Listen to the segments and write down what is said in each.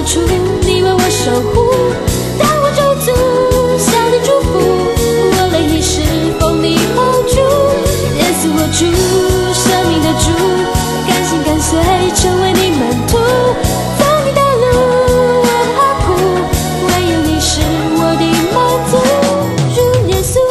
处，你为我守护。当我中途向你祝福，我泪已湿，奉你 hold 住。耶稣我主，生命的主，甘心跟随，成为你门徒。走你的路，我不怕苦，唯有你是我的满足。主耶稣。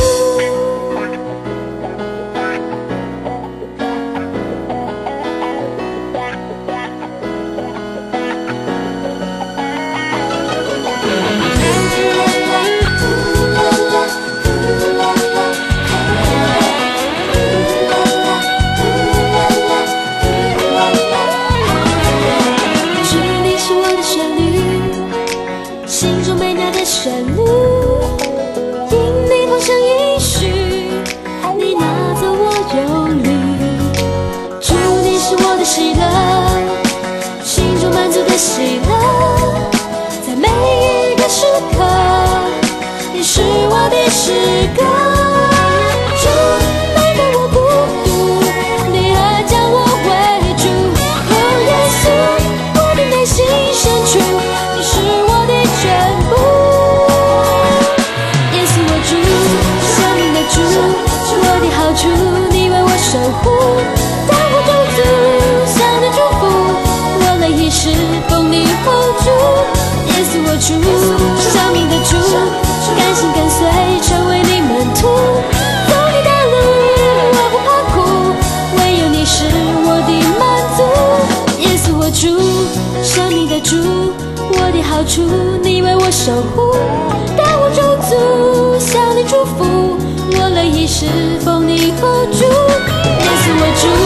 心中美妙的旋律，因你风声应许，你拿走我忧虑。主，你是我的喜乐，心中满足的喜乐，在每一个时刻，你是我的诗歌。主，每个我孤独，你爱将我围住。哦，耶稣，我的内心深处，你是我的全部。耶稣我主，生命的主，我的好处，你为我守护。当我中途向你祝福，我泪已湿，奉你 hold 住。耶稣我主，生命的主，甘心跟随，成为你门徒。走你的路，我不怕苦，唯有你是我的满足。耶稣我主，生命的主，我的好处，你为我守护。当我中途向你祝福，我泪已湿，奉你 hold 住。耶稣我主。